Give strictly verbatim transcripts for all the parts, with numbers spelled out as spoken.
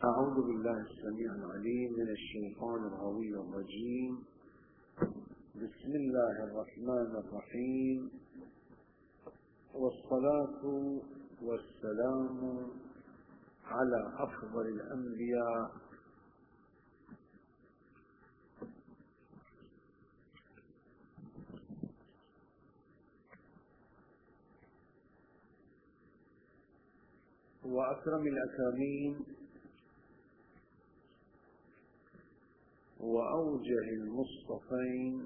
أعوذ بالله السميع العليم من الشيطان الغوي الرجيم. بسم الله الرحمن الرحيم، والصلاة والسلام على أفضل الأنبياء وأكرم الأكرمين وأوجه المصطفين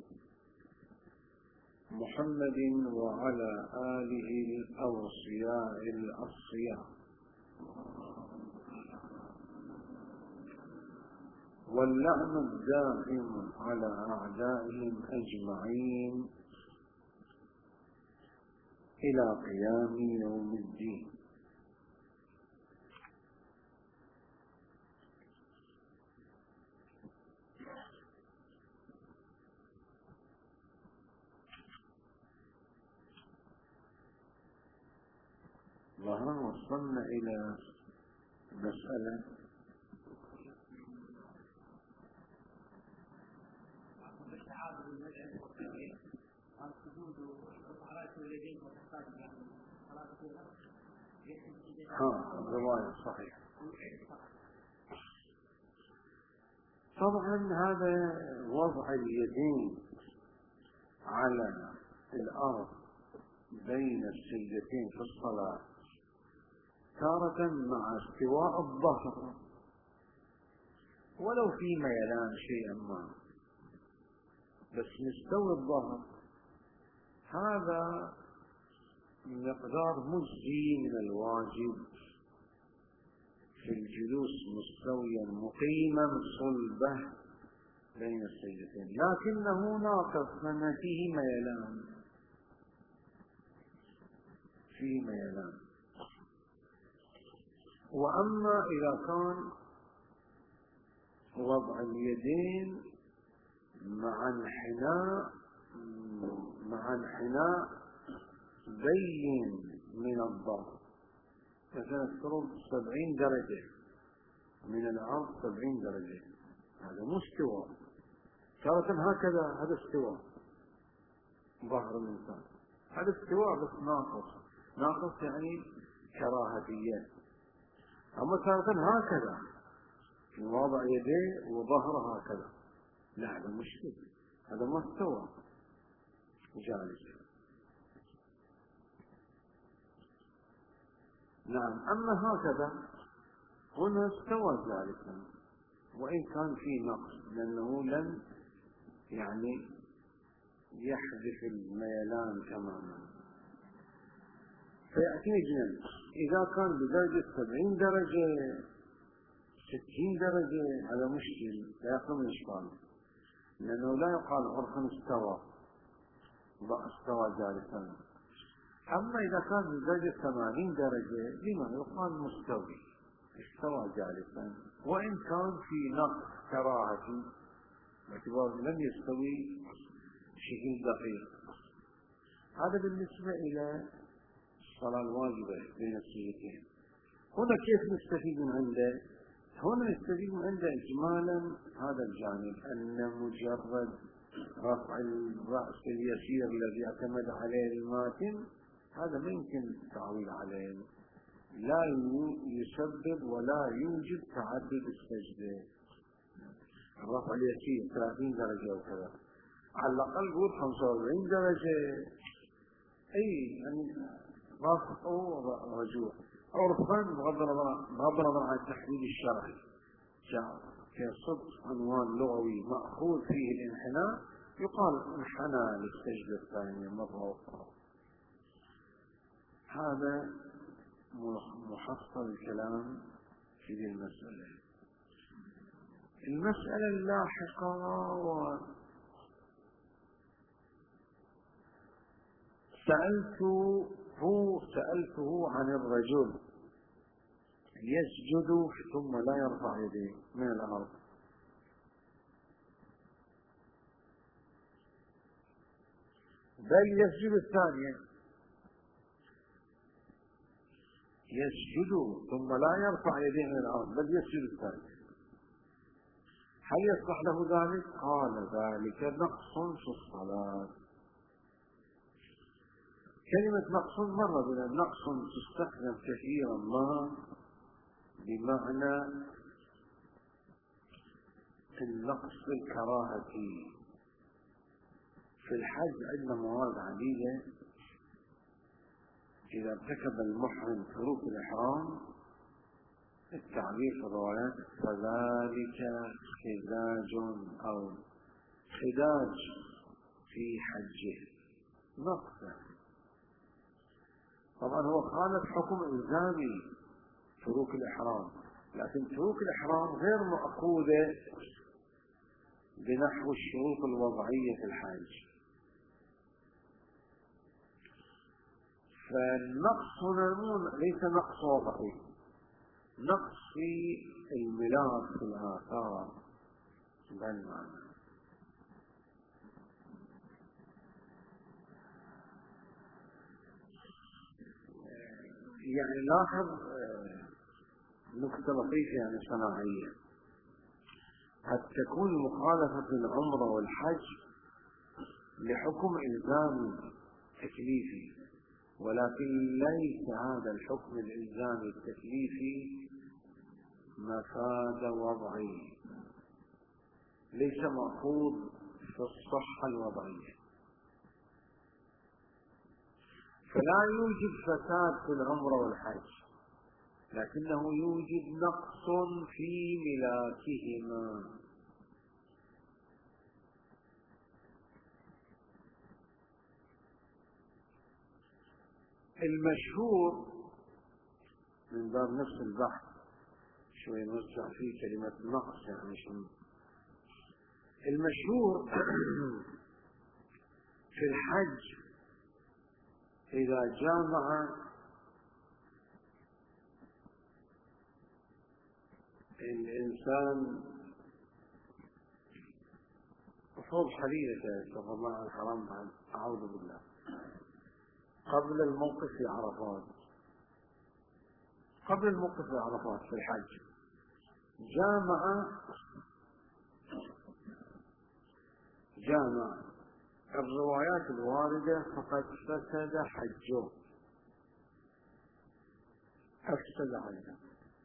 محمد وعلى آله الأوصياء الأصفياء، واللعن الدائم على أعدائهم أجمعين إلى قيام يوم الدين. ظهرا وصلنا إلى مسألة ها الرواية صحيح. طبعا هذا وضع اليدين على الأرض بين السجدتين في الصلاة تارة مع استواء الظهر ولو في ميلان شيئا ما، بس مستوى الظهر هذا مقدار مجزي من الواجب في الجلوس مستويا مقيما صلبه بين السجدتين، لكنه ناقص لأن فيه ميلان فيه ميلان. وأما إذا كان وضع اليدين مع انحناء مع انحناء بين من الظهر، مثلا افترض سبعين درجة من الأرض، سبعين درجة، هذا مستوى. تارة هكذا، هذا استواء ظهر الإنسان، هذا استواء بس ناقص، ناقص يعني كراهية. أما تارة هكذا في وضع يديه وظهره هكذا، لا هذا مشكل، هذا ما استوى جالس. نعم. أما هكذا هنا استوى جالسا وإن كان في نقص، لأنه لم يعني يحدث الميلان تماما. فيأتي جنب إذا كان بدرجة سبعين درجة ستين درجة، هذا مشكل لا يقوم الإشكال، لأنه لا يقال عرفا استوى استوى جالسا. أما إذا كان بدرجة ثمانين درجة لما يقال مستوي استوى جالسا، وإن كان في نقص كراهة باعتبار لم يستوي بشكل دقيق. هذا بالنسبة إلى الصلاة الواجبة بين السجدتين. هنا كيف نستفيد من عنده؟ هنا نستفيد من عنده إجمالا هذا الجانب، أن مجرد رفع الرأس اليسير الذي اعتمد عليه الماتن هذا ما يمكن التعويل عليه، لا يسبب ولا يوجد تعدد السجدة. الرفع اليسير ثلاثين درجة وكذا، على الأقل قول خمسة وأربعين درجة، أي يعني رفع ورجوع عرفا بغض النظر عن التحديد الشرعي. جاء كصدق عنوان لغوي مأخوذ فيه الانحناء يقال انحنى للسجدة الثانية مرة أخرى. هذا محصل الكلام في هذه المسألة. المسألة اللاحقة و سألته هو سألته عن الرجل يسجد ثم لا يرفع يديه من الأرض، بل يسجد الثانية. يسجد ثم لا يرفع يديه من الأرض بل يسجد الثالث، هل يصلح له ذلك؟ قال ذلك نقص في الصلاة. كلمة نقص مرة بنا، نقص تستخدم كثيرا ما بمعنى النقص بالكراهة. في الحج عندنا مواد عديدة إذا ارتكب المحرم تروك الإحرام التعبير في الروايات فذلك خداج أو خداج في حجه نقص. طبعا هو خالف حكم إلزامي تروك الإحرام، لكن تروك الإحرام غير مأخوذة بنحو الشروط الوضعية في الحج. فالنقص هنا ليس نقص وضعي، نقص في الميلاد في الآثار بالمعنى. يعني لاحظ نقطة لطيفة يعني صناعية، قد تكون مخالفة العمرة والحج لحكم إلزام تكليفي، ولكن ليس هذا الحكم الإلزامي التكليفي مفاد وضعي، ليس مأخوذ في الصحة الوضعية، فلا يوجد فساد في العمرة والحج، لكنه يوجد نقص في ملاكهما. المشهور من باب نفس البحث شوي نرجع فيه كلمة نقص يعني شنو المشهور في الحج إذا جامع الإنسان أصول حليلة استغفر الله الحرام بعد أعوذ بالله قبل الموقف في عرفات، قبل الموقف في عرفات في الحج جامع جامع الروايات الواردة فقد فسد حجه، أفسد حجه.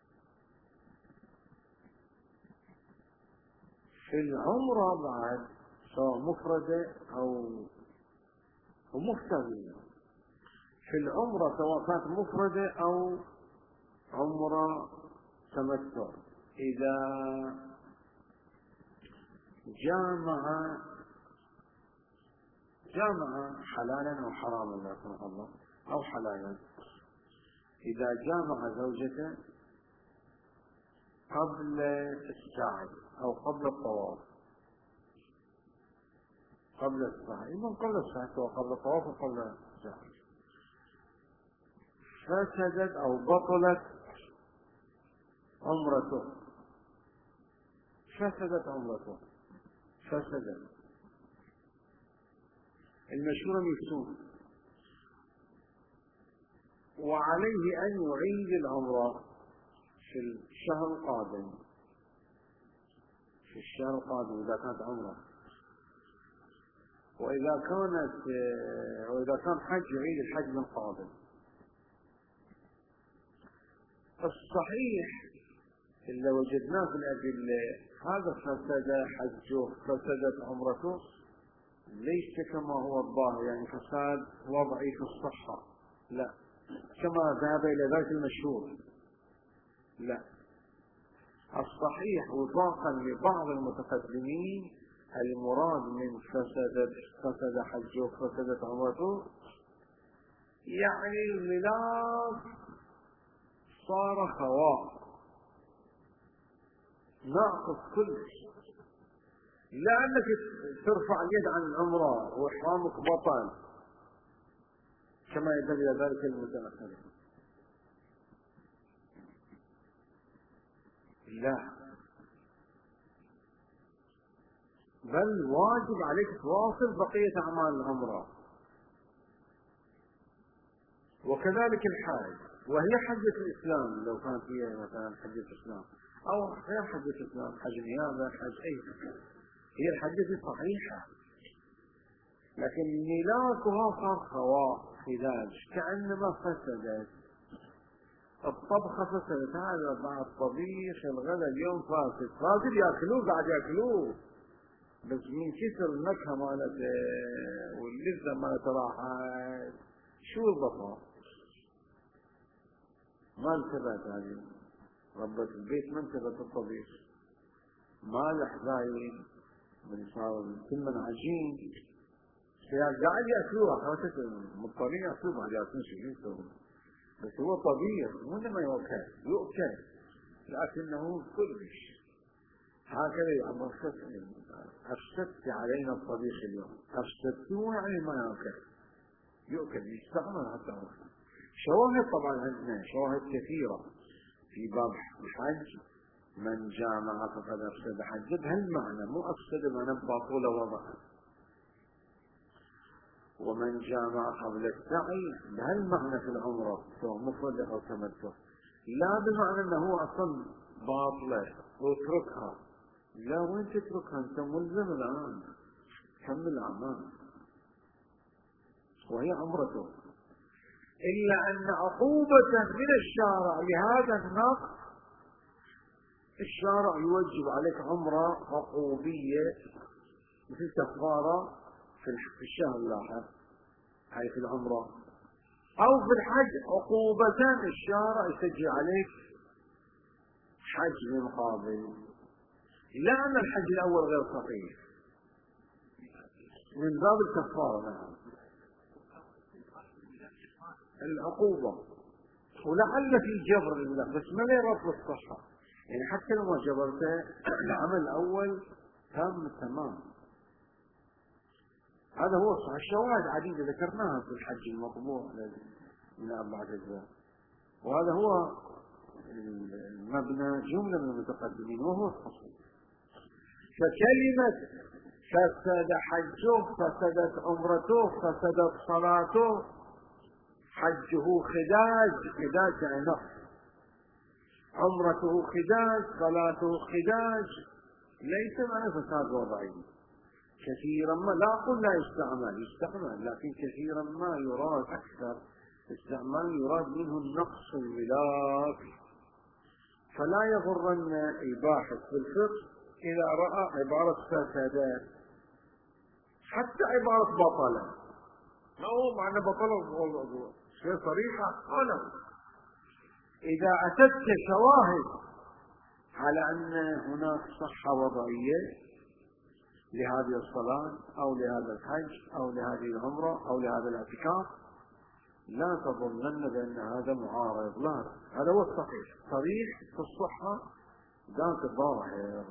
في العمرة بعد سواء مفردة أو مفترضة، في العمرة سواء كانت مفردة أو عمرة تمتع إذا جامع جامع حلالا أو حراما لا سمح الله أو حلالا، إذا جامع زوجته قبل السعي أو قبل الطواف قبل السعي من قبل السعي أو قبل الطواف وقبل السعي فسدت أو بطلت عمرته، فسدت عمرته فسدت المشهور يفتون، وعليه أن يعيد العمرة في الشهر القادم في الشهر القادم إذا كانت عمرة، وإذا كانت وإذا كان حج يعيد الحج من قادم. الصحيح اللي وجدناه في الأدلة هذا فسد حجه فسدت عمرته ليس كما هو الظاهر يعني فساد وضعي في الصحة، لا كما ذهب إلى ذلك المشهور، لا الصحيح وفاقا لبعض المتقدمين المراد من فسدت فسد حجه فسدت عمرته يعني الميلاد صار خواء ناقص كل شيء، لا أنك ترفع اليد عن العمرة وإحرامك بطل كما يدل إلى ذلك المتأخرين، لا بل واجب عليك تواصل بقية أعمال العمرة، وكذلك الحاج وهي حجة الإسلام لو كانت هي مثلا حجة الإسلام أو غير حجة الإسلام، حج نيابة، حج أي حاجة، هي الحجة صحيحة، لكن ميلاكها صار خواء خداج كأنما فسدت الطبخة، فسدت. هذا بعد طبيخ الغداء اليوم فاسد، فاسد يأكلوه قاعد يأكلوه، بس من كسر النكهة مالته واللذة مالته راحت، شو البقاء؟ ما انتبهت هذه ربة البيت، ما انتبهت الطبيخ، مالح زايد من صار كل من عجين قاعد يأكلوها، حواشة مضطرين يأكلوه بعد يأكلون شو يسوون، بس هو طبيخ مو لما يؤكل يؤكل، لكنه كلش هكذا يعبر. أفسدت علينا الطبيخ اليوم، أفسدتوه يعني ما يؤكل، يؤكل يستعمل حتى هو. شواهد طبعا عندنا شواهد كثيرة في باب الحج، من جامع فقد أفسد حجه بهالمعنى، مو أفسد معنى باطول وضعه، ومن جامع قبل السعي بهالمعنى في العمرة سواء مفرد أو تمتع، لا بمعنى أنه أصلا باطلة واتركها، لا وين تتركها أنت ملزم الآن كمل الأعمال وهي عمرته، إلا أن عقوبة من الشارع لهذا النقص، الشارع يوجب عليك عمرة عقوبية مثل كفارة في الشهر اللاحق، هاي في العمرة، أو في الحج عقوبة الشارع يسجل عليك حج مقابل، لا أن الحج الأول غير صحيح من باب الكفارة. نعم العقوبة، ولعل في جبر لله بس ما لي رب الصحة، يعني حتى لو ما جبرته العمل الأول تام تمام. هذا هو الصحة. الشواهد عديدة ذكرناها في الحج المطبوع من أربعة أجزاء، وهذا هو المبنى جملة من المتقدمين وهو الحصول. فكلمة فسد حجه، فسدت عمرته، فسدت صلاته، حجه خداج، خداج يعني نقص، عمرته خداج، صلاته خداج، ليس معنى فساد وضعي. كثيرا ما لا أقول لا يستعمل، يستعمل، لكن كثيرا ما يراد أكثر استعمال يراد منه النقص الملاك. فلا يغرن الباحث في الفقه إذا رأى عبارة فساد، حتى عبارة بطلة، ما هو معنى بطلة شيء صريحة ولا، إذا أتت شواهد على أن هناك صحة وضعية لهذه الصلاة أو لهذا الحج أو لهذه العمرة أو لهذا الاعتكاف، لا تظنن بأن هذا معارض، لا، هذا هو الصحيح، صريح في الصحة ذات الظاهر،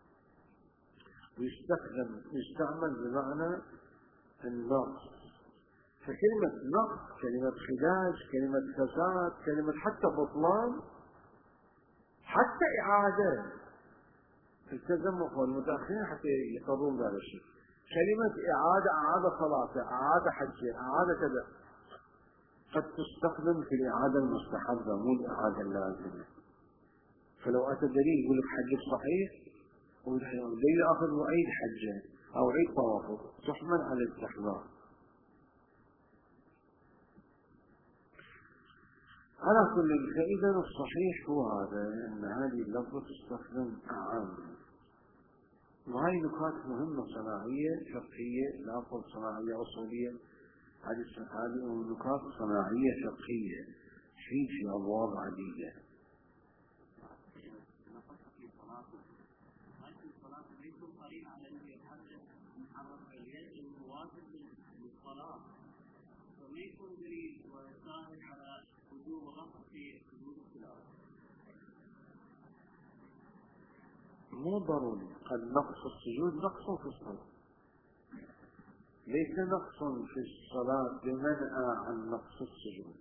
ويستخدم يستعمل بمعنى النقص. فكلمة نقص، كلمة خداج، كلمة فساد، كلمة حتى بطلان، حتى إعادة التزمق والمتأخرين حتى يقرون هذا الشيء، كلمة إعادة، إعادة صلاة، إعادة حج، إعادة كذا، قد تستخدم في الإعادة المستحبة مو الإعادة اللازمة. فلو أتى دليل يقول لك حج صحيح ودليل آخر وعيد حجه أو عيد طوافه، تحمل على الاستحباب. على كل، فإذا الصحيح هو هذا، أن هذه اللفظة تستخدم أعم، وهي نقاط مهمة صناعية فقهية، لا أقول صناعية أصولية، هذه نقاط صناعية فقهية في في أبواب عديدة. مو ضروري، قد نقص السجود نقص في الصلاة، ليس نقص في الصلاة بمنع عن نقص السجود.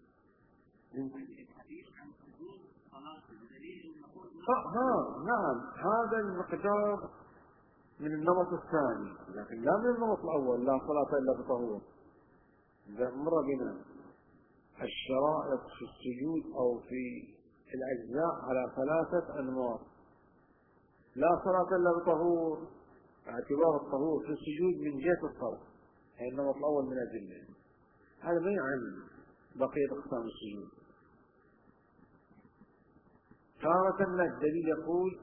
ها نعم، هذا المقدار من النمط الثاني، لكن لا من النمط الأول، لا صلاة إلا بطهور، إذا مر بنا الشرائط في السجود أو في الأجزاء على ثلاثة أنواع. لا صلاة إلا بطهور، اعتبار الطهور في السجود من جهة الصلاة، هي النمط الأول من الأدلة. هذا ما يعني بقية أقسام السجود. تارة الدليل يقول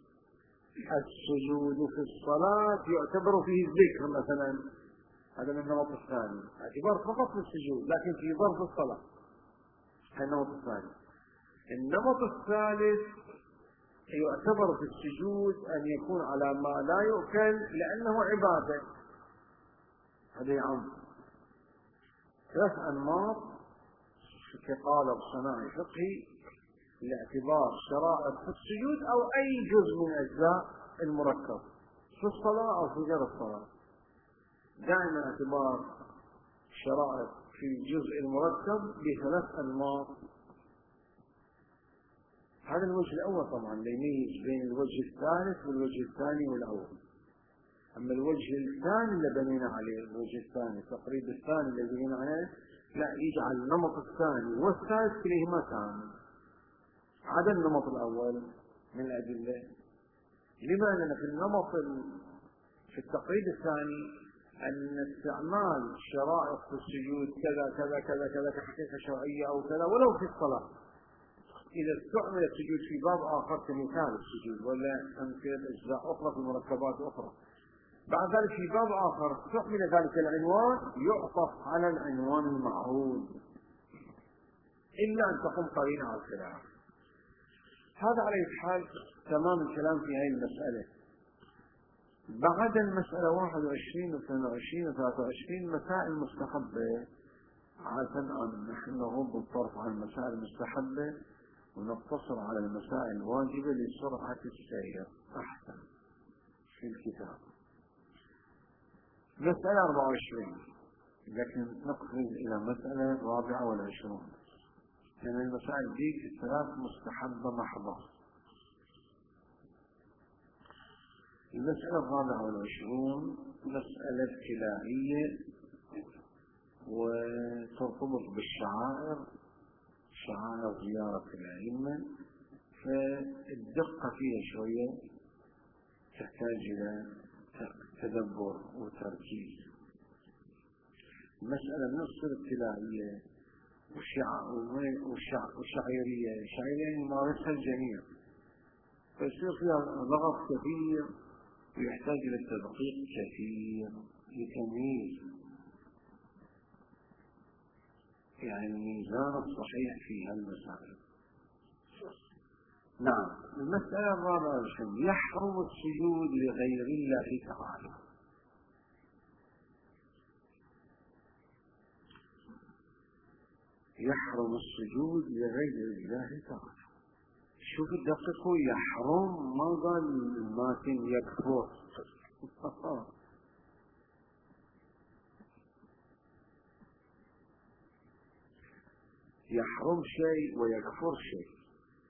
السجود في الصلاة يعتبر فيه الذكر مثلا، هذا من النمط الثاني، اعتبار فقط في السجود لكن في ظرف الصلاة، هذا النمط الثاني. النمط الثالث يعتبر في السجود أن يكون على ما لا يؤكل لأنه عبادة، هذا يعم. ثلاث أنماط في قالب صناعي فقهي لاعتبار شرائط في السجود أو أي جزء من أجزاء المركب في الصلاة أو في غير الصلاة. دائما اعتبار شرائط في الجزء المركب بثلاث أنماط. هذا الوجه الأول طبعا يميز بين الوجه الثالث والوجه الثاني والأول. أما الوجه الثاني اللي بنينا عليه، الوجه الثاني التقريب الثاني اللي بنينا عليه، لا، يجعل النمط الثاني والثالث كليهما تام. هذا النمط الأول من الأدلة. لماذا؟ في النمط في التقريب الثاني أن استعمال شرائط في السجود كذا كذا كذا كذا كحقيقة شرعية أو كذا ولو في الصلاة، إذا استعمل السجود في باب آخر كمثال السجود ولا أمثلة أجزاء أخرى في مركبات أخرى، بعد ذلك في باب آخر استعمل ذلك العنوان يعطف على العنوان المعروض إلا أن تقوم قرينة على الخلاف. هذا على حال تمام الكلام في هذه المسألة. بعد المسألة واحد وعشرين واثنين وعشرين وثلاثة وعشرين مسائل مستحبة، عادة أن نحن نغض الطرف عن المسائل المستحبة ونقتصر على المسائل الواجبة لسرعة السير أحسن في الكتاب. مسألة أربعة وعشرين، لكن نقفز إلى مسألة رابعة والعشرون، لأن المسائل دي الثلاث مستحبة محضة. المسألة الرابعة والعشرون مسألة ابتلاعية وترتبط بالشعائر، شعائر زيارة الأئمة، فالدقة فيها شوية تحتاج إلى تدبر وتركيز. المسألة نصف الابتلاعية والشعيرية، الشعيرية يمارسها الجميع فيصير فيها ضغط كثير ويحتاج إلى تدقيق كثير لتمييز يعني الميزان الصحيح في هالمسائل. نعم. المسألة الرابعة والعشرين يحرم السجود لغير الله تعالى. يحرم السجود لغير الله تعالى. شوف دققوا، يحرم ما قال الماتن يكفر. يحرم شيء ويكفر شيء.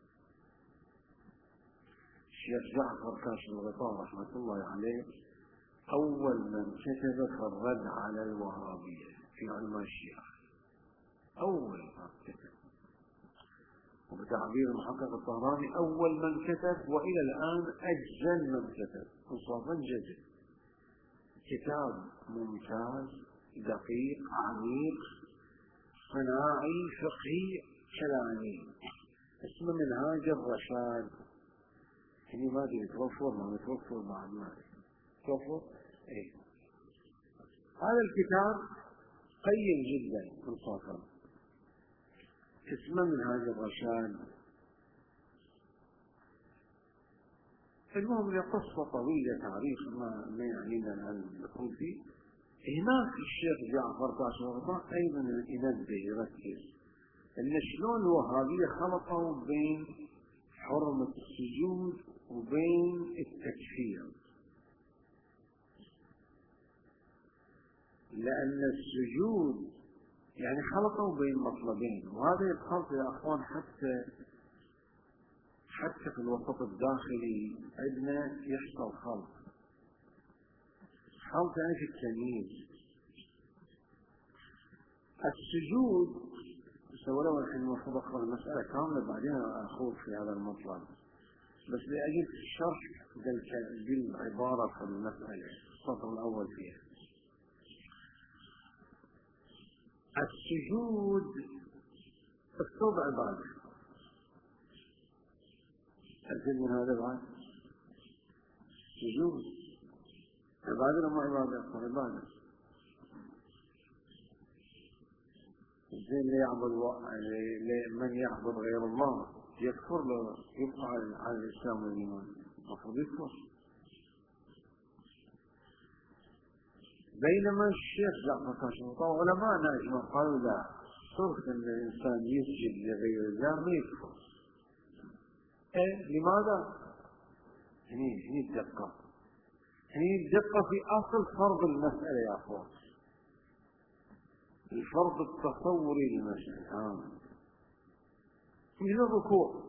الشيخ جعفر كاشف الغطاء رحمة الله عليه أول من كتب في الرد على الوهابية في علماء الشيعة، أول من كتب، وبتعبير المحقق الطهراني أول من كتب، وإلى الآن أجزل من كتب، انصافا جزل. كتاب ممتاز دقيق عميق صناعي فقهي كلامي، اسمه منهاج الرشاد. يعني ما ادري توفر ما متوفر بعد ما توفر. ايه هذا الكتاب قيم جدا انصافا، اسمه منهاج الرشاد. المهم قصة طويلة تعريف ما ما يعنينا الآن ندخل فيه. هناك الشيخ جعفر كاشف الغطاء أيضا ينبه يركز أن شلون الوهابية خلطوا بين حرمة السجود وبين التكفير، لأن السجود يعني خلطوا بين مطلبين، وهذا يدخل يا أخوان حتى حتى في الوسط الداخلي عندنا يحصل خلط. خلط يعني في التمييز. السجود ولو الحين المفروض أقرأ المسألة كاملة بعدين أخوض في هذا المطلب، بس لأجل الشرح بالعبارة في المسألة السطر الأول فيها. السجود اسلوب عبادة، أزيد من هذا بعد. السجود عبادة وما عبادة؟ عبادة. زين اللي يعبد من يعبد غير الله يكفر له، يبقى على الإسلام والإيمان، المفروض يكفر. بينما الشيخ جعفر كاشف علماء أجمع قالوا لا، صرف أن الإنسان يسجد لغير الله ما يكفر. إيه لماذا؟ هني هني الدقة، هني الدقة في أصل فرض المسألة يا أخوان، الفرض التصوري للمسألة. آه. مثل الركوع،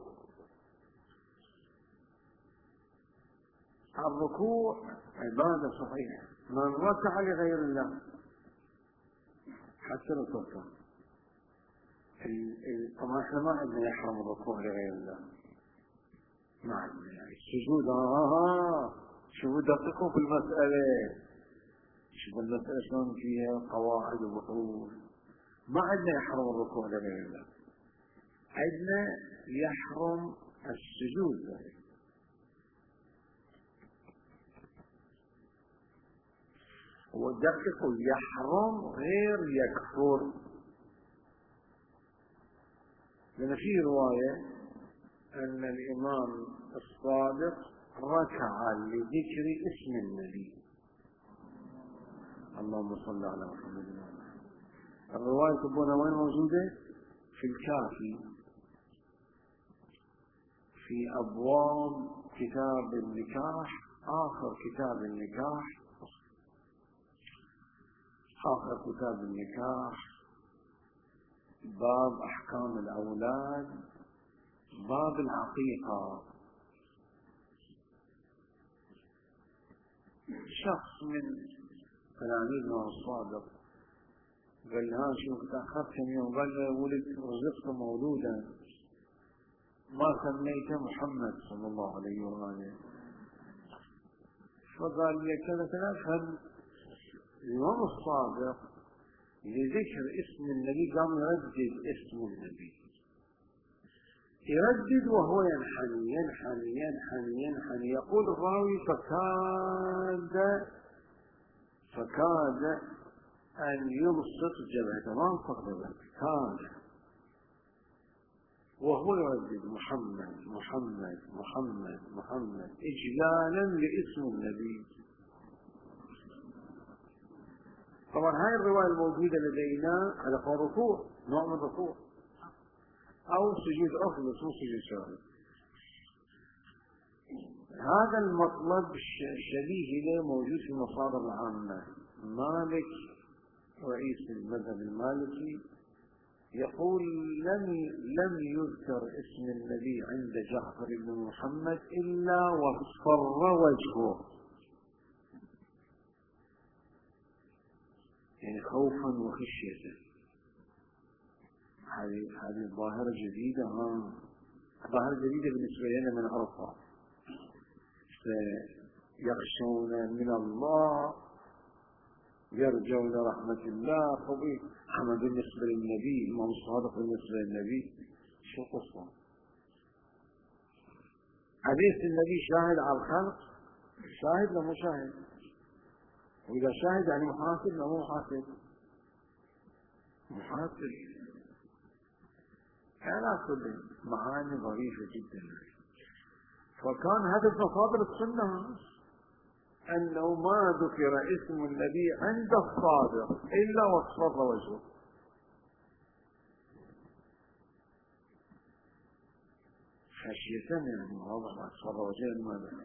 الركوع عبادة صحيحة، من ركع لغير الله حتى لو تركع. طبعا احنا ما عندنا يحرم الركوع لغير الله، ما عندنا يعني السجود. آه شوفوا دققوا في المسألة، شوفوا المسألة شلون فيها قواعد وبحوث. ما عندنا يحرم الركوع لغير الله، عندنا يحرم السجود له. ودققوا يحرم غير يكفر، لأن في رواية أن الإمام الصادق ركع لذكر اسم النبي. اللهم صل على محمد. الرواية تبونها وين موجودة؟ في الكافي في أبواب كتاب النكاح، آخر كتاب النكاح، آخر كتاب النكاح، باب أحكام الأولاد، باب العقيقة. شخص من تلاميذنا الصادق قال ها شوف تأخرت كم يوم، قال له ولد رزقت مولودا ما سميته محمد صلى الله عليه وآله، فقال لي كذا كذا. فهم الإمام الصادق لذكر اسم النبي قام يردد اسم النبي، يردد وهو ينحني ينحني ينحني ينحني. يقول الراوي فكاد فكاد أن يلصق جبهته، ما انصق جبهته، كاد وهو يردد محمد محمد محمد محمد إجلالا لاسم النبي. طبعا هاي الرواية الموجودة لدينا على قول ركوع، نوع من الركوع أو سجود أخر بس مو سجود شهري. هذا المطلب شبيه له موجود في المصادر العامة. مالك رئيس المذهب المالكي يقول لم لم يذكر اسم النبي عند جعفر بن محمد إلا واصفر وجهه، يعني خوفا وخشية. هذه هذه ظاهرة جديدة، ها ظاهرة جديدة بالنسبة لنا من عرفها. يخشون من الله يرجون رحمة الله. طبيعي أما بالنسبة للنبي الإمام الصادق بالنسبة للنبي شو قصة؟ حديث النبي شاهد على الخلق، شاهد ولا مو شاهد؟ وإذا شاهد يعني محاسب ولا مو محاسب؟ محاسب. على كل معاني ظريفة جدا. فكان هدف مصادر السنة أنه ما ذكر اسم النبي عند الصادق إلا واصفر وجهه. خشية يعني واضح واصفر وجهه. ماذا؟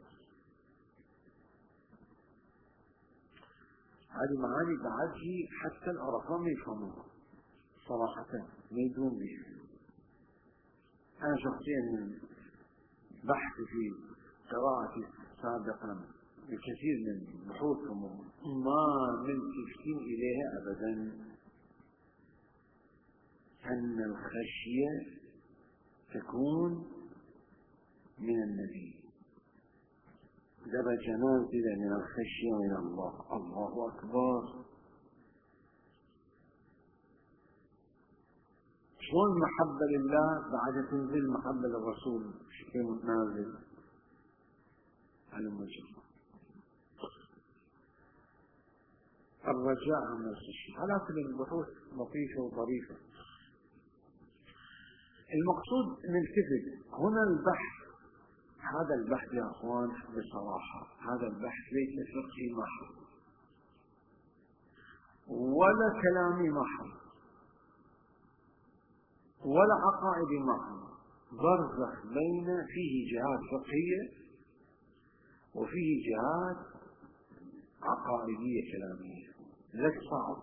هذه معاني بعدي حتى العرفاء ما يفهموها صراحة، ما يدون بها. أنا شخصيا من بحث في قراءتي سابقا الكثير من بحوثهم ما ملتفتين إليها أبدا. أن الخشية تكون من النبي، درجة نازلة من الخشية من الله. الله أكبر. شلون محبة لله بعد تنزل محبة للرسول شكل نازل على المجرد. الرجاء عن نفس الشيء. على كل البحوث لطيفة وظريفة. المقصود نلتفت هنا البحث، هذا البحث يا أخوان بصراحة هذا البحث ليس فقهي محض ولا كلامي محض ولا عقائدي محض، برزخ بين فيه جهات فقهية وفيه جهات عقائدية كلامية. لك صعب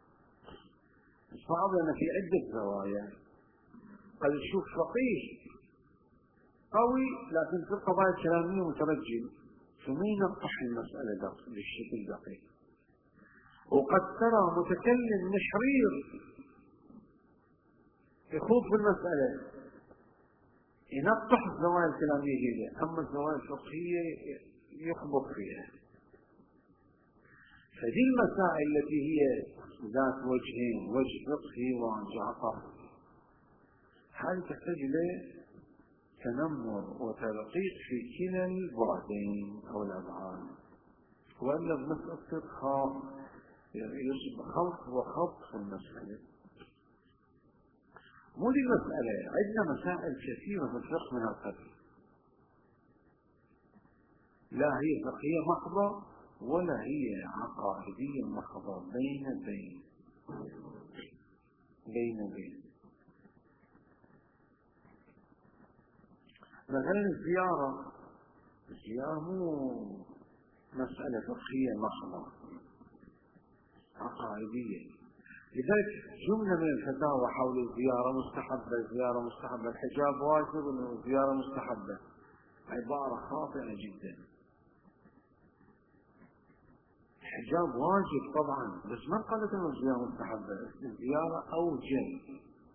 صعب لأن في عدة زوايا. قد تشوف فقيه قوي لكن في القضايا الكلامية مترجم، ثم ينقح المسألة بالشكل دقيق. وقد ترى متكلم نشرير يخوض في المسألة ينقح الزوايا الكلامية جيدة، أما الزوايا الفقهية يخبط فيها. فدي المسائل التي هي ذات وجهين، وجه فقهي ووجه عقائدي، هذه تحتاج إلى تنمر وتدقيق في كلا البعدين أو الأبعاد، وإلا بمسألة خاص يصب خلط وخط في المسألة. مو دي المسألة، عندنا مسائل كثيرة في الفقه من القبيل، لا هي فقهية محضة ولا هي عقائدية محضة، بين بين بين بين. مثلا الزيارة، الزيارة مو مسألة فقهية محضة، عقائدية. لذلك جملة من الفتاوى حول الزيارة مستحبة، الزيارة مستحبة، الحجاب واجب والزيارة مستحبة، عبارة خاطئة جدا. الحجاب واجب طبعا، بس ما قالت أن الزيارة مستحبة. الزيارة أوجب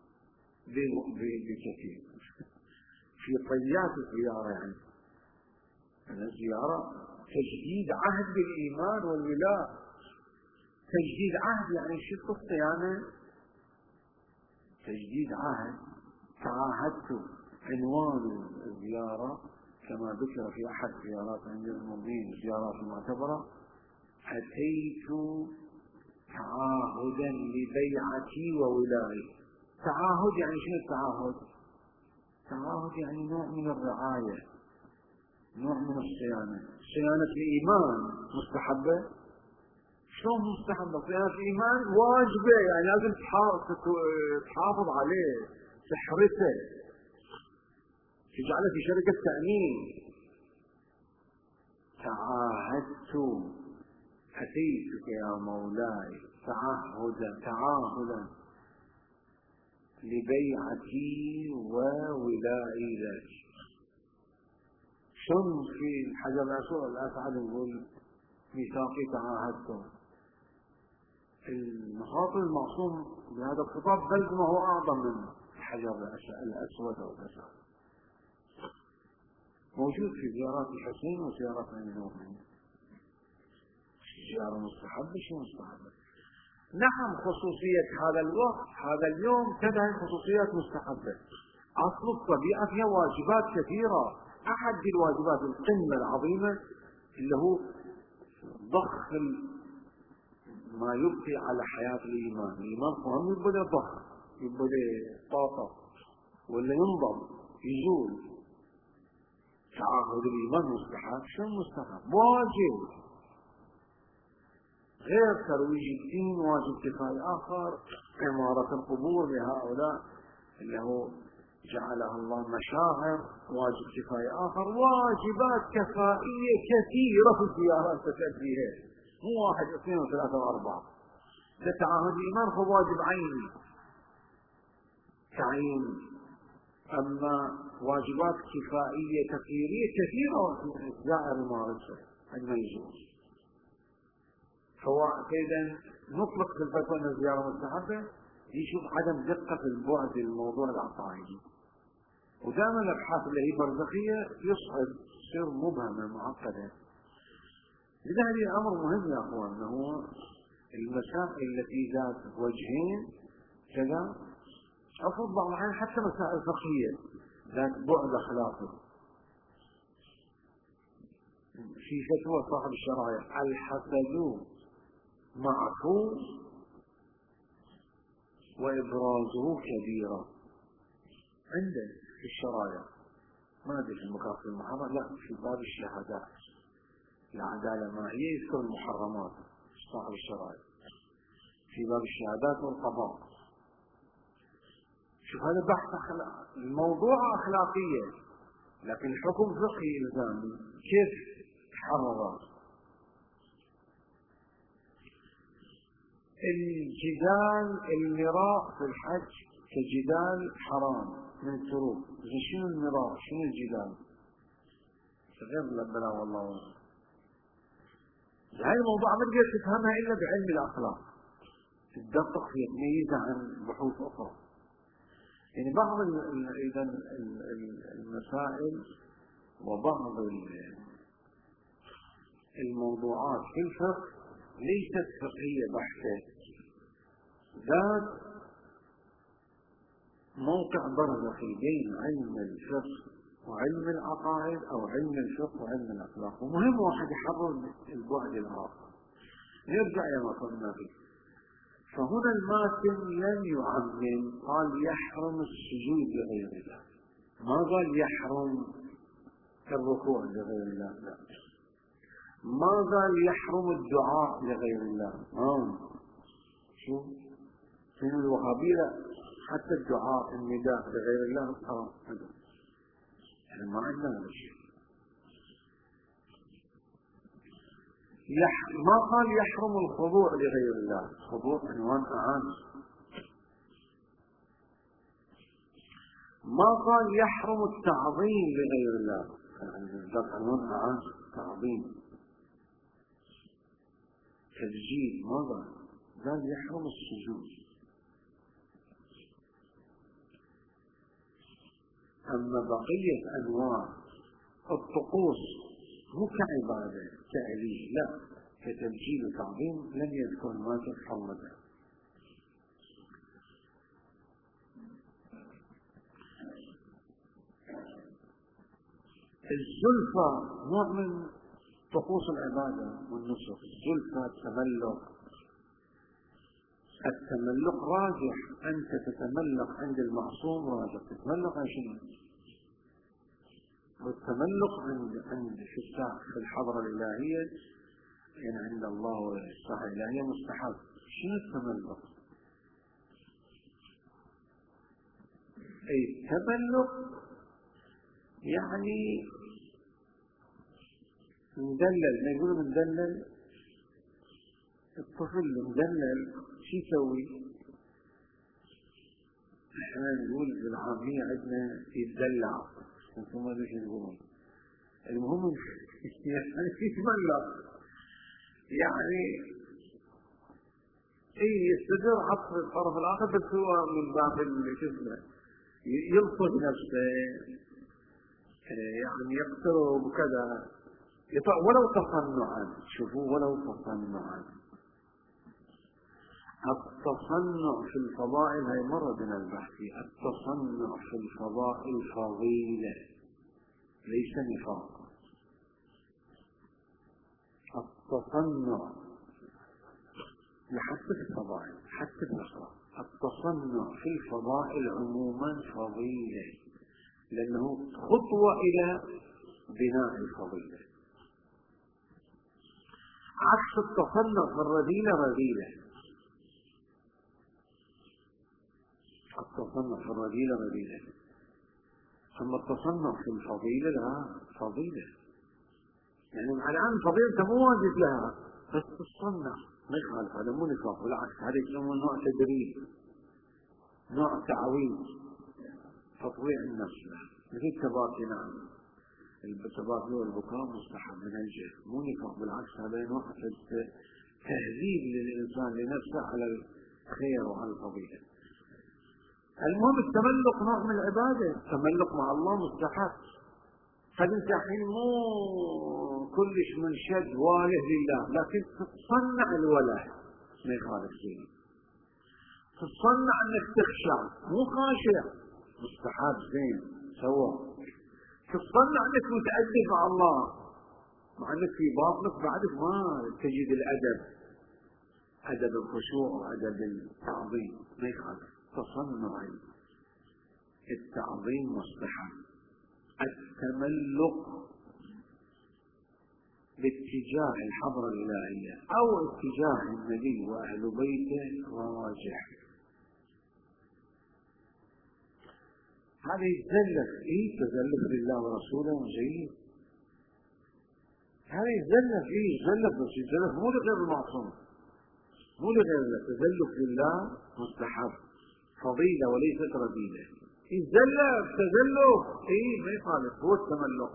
بكثير في طيات الزيارة، يعني أن الزيارة تجديد عهد بالإيمان والولاء. تجديد عهد يعني شو القصة؟ يعني تجديد عهد. تعاهدت، عنوان الزيارة كما ذكر في أحد زيارات أمير المؤمنين الزيارات المعتبرة: أتيت تعاهدا لبيعتي وولائي. تعاهد يعني شنو التعاهد؟ تعاهد يعني نوع من الرعاية، نوع من الصيانة. صيانة الإيمان مستحبة؟ شلون مستحبة؟ صيانة الإيمان واجبة، يعني لازم تحافظ عليه، تحرسه، تجعله في شركة تأمين. تعاهدت، أتيتك يا مولاي تعهدا تعاهدا لبيعتي وولائي لك. شن في الحجر الأسود الأسعد نقول ميثاقي تعاهدتم. المخاطب المعصوم بهذا الخطاب بل ما هو أعظم من الحجر الأسود أو الأسعد، موجود في زيارات الحسين وزيارات المؤمنين. زيارة مستحبة شو مستحبة؟ نعم، خصوصية هذا الوقت هذا اليوم تدعي خصوصيات مستحبة. أصل الطبيعة فيها واجبات كثيرة. أحد الواجبات القمة العظيمة اللي هو ضخ ما يبقي على حياة الإيمان. الإيمان فهم يبقى ضخ، يبقى طاقة، ولا ينضم يزول. تعاهد الإيمان مستحب. شو مستحب؟ واجب. غير ترويج الدين واجب كفاية آخر. عمارة القبور لهؤلاء اللي هو جعلها الله مشاعر واجب كفاية آخر. واجبات كفائية كثيرة في الزيارات تتأديها، مو واحد اثنين وثلاثة وأربعة. لتعاهد الإيمان هو واجب عيني تعيين. أما واجبات كفائية تقديرية كثيرة الزائر الممارسة عندما يجوز. فإذا نطلق في الفتوى أن الزيارة مستحبة يشوف عدم دقة في البعد الموضوع العقائدي. ودائما الأبحاث اللي هي برزخية يصعد تصير مبهمة معقدة. لذلك أمر مهم يا أخوان، أنه المسائل التي ذات وجهين كذا أفضل بعض الأحيان حتى مسائل فقهية ذات بعد أخلاقي. في فتوى صاحب الشرائع: الحسد معفو وإبرازه كبيرة. عنده في الشرائع، ما أدري في المكافئ المحرمة، لا في باب الشهادات العدالة ما هي يذكر المحرمات صاحب الشرائع في باب الشهادات والقضاء. شوف هذا بحث أخلاق، الموضوع أخلاقية لكن الحكم فقهي إلزامي. كيف تحرر؟ الجدال المراء في الحج كجدال حرام من التروك. شنو المراء؟ شنو الجدال؟ غير لبلا والله. هاي الموضوع ما تقدر تفهمها إلا بعلم الأخلاق، تدقق فيها، تميزها عن بحوث أخرى. يعني بعض إذا المسائل وبعض الموضوعات في الفقه ليست فقهية بحتة، ذات موقع برزخي بين علم الفقه وعلم العقائد أو علم الفقه وعلم الأخلاق. ومهم واحد يحرر البعد الآخر. نرجع إلى ما قلنا فيه. فهنا الماتن لم يعمم، قال يحرم السجود لغير الله، ما قال يحرم الركوع لغير الله، لا، ما قال يحرم الدعاء لغير الله. آه. شو في الوهابية حتى الدعاء النداء لغير الله حرام. احنا ما عندنا هذا الشيء. يح... ما قال يحرم الخضوع لغير الله، الخضوع عنوان أعام. ما قال يحرم التعظيم لغير الله، ذات عنوان أعام، تعظيم تسجيل. ماذا قال؟ يحرم السجود. أما بقية أنواع الطقوس مو كعبادة كعليه، لا، كتسجيل وتعظيم لم يذكر ما تحرم. الزلفى نوع من طقوس العبادة والنسك. الزلفى التملق، التملق راجح، أنت تتملق عند المعصوم راجح. تتملق عن شنو؟ والتملق عند عند في الساعة في الحضرة الإلهية، يعني عند الله والساعة الإلهية مستحب. شنو التملق؟ أي التملق يعني مدلل، ما يقولوا مدلل. الطفل المدلل شو يسوي؟ احنا نقول بالعامية عندنا يتدلع، انتم ما ادري شو يقولون. المهم يعني يتملق، يعني اي يستدر عطف الطرف الاخر، بس هو من باب شو اسمه يلصق نفسه، يعني يقترب وكذا، ولو تصنعا. شوفوا ولو تصنعا. التصنع في الفضائل هي مرة بنا البحث. التصنع في الفضائل فضيلة ليس نفاق. التصنع حتى في الفضائل حتى في الأخلاق، التصنع في الفضائل عموما فضيلة، لأنه خطوة إلى بناء الفضيلة. عكس التصنع في الرذيلة رذيلة. التصنع في الرذيلة رذيلة، أما التصنع في الفضيلة لا، فضيلة. يعني الآن فضيلة مو واجب لها، بس تصنع ما يخالف، هذا مو نفاق، بالعكس هذا يسمونه نوع تدريب، نوع تعويض، تطويع النفس. مثل التباكي، نعم، التباكي والبكاء مستحب من الجهل، مو نفاق، بالعكس هذا نوع تهذيب للإنسان لنفسه على الخير وعلى الفضيلة. المهم التملق نوع من العبادة، التملق مع الله مستحب. قد انت الحين مو كلش منشد واله لله، لكن تتصنع الوله ما يخالف شيء، تتصنع انك تخشع مو خاشع مستحب زين سوا، تتصنع انك متأدب مع الله مع انك في باطنك بعدك ما تجد الادب، ادب الخشوع وادب التعظيم ما يخالف، تصنع التعظيم مستحب. التملق باتجاه الحضرة الإلهية أو اتجاه النبي وأهل بيته راجح. هذا يتزلف، إيه تزلف لله ورسوله جيد، هذا يتزلف، إيه يتزلف بس يتزلف مو لغير المعصوم، مو لغير الله، تزلف لله مستحب فضيلة وليست رذيلة. يتزلف تزلف إيه ما يخالف، هو التملق.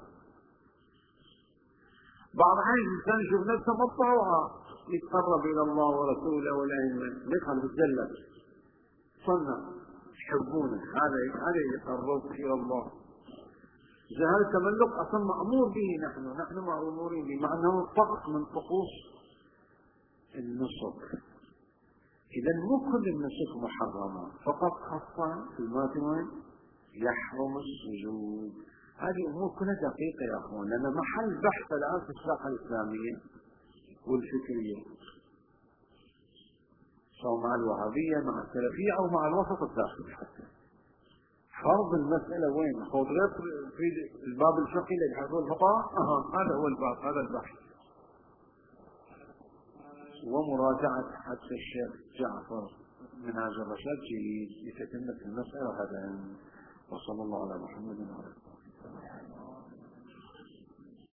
بعض الأحيان الإنسان يشوف نفسه مطوعة يتقرب إلى الله ورسوله والأئمة ما يخالف، يتزلف صنع يحبونه، هذا هذا يقربك إلى الله. إذا هذا التملق أصلا مأمور به، نحن نحن مأمورين به، مع أنه طقس من طقوس النسك. إذا مو كل النسك محرمة، فقط خاصة في الماتمة يحرم السجود. هذه أمور كلها دقيقة يا أخوان، لأن محل بحث الآن في الساحة الإسلامية والفكرية، سواء مع الوهابية مع السلفية أو مع الوسط الداخلي. حتى فرض المسألة وين؟ خذ غير في الباب الفقهي اللي يحفظه الفقهاء، هذا هو الباب، هذا البحث ومراجعة حتى الشيخ جعفر منهاج الرشاد يتتمة المسألة غدا. وصلى الله على محمد وعلى